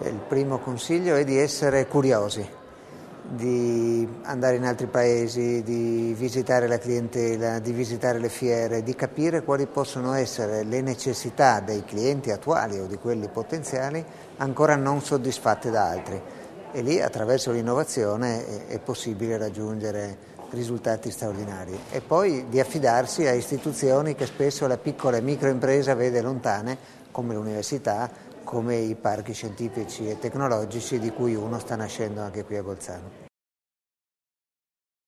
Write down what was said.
Il primo consiglio è di essere curiosi, di andare in altri paesi, di visitare la clientela, di visitare le fiere, di capire quali possono essere le necessità dei clienti attuali o di quelli potenziali ancora non soddisfatte da altri. E lì attraverso l'innovazione è possibile raggiungere risultati straordinari. E poi di affidarsi a istituzioni che spesso la piccola e microimpresa vede lontane, come l'università, come i parchi scientifici e tecnologici di cui uno sta nascendo anche qui a Bolzano.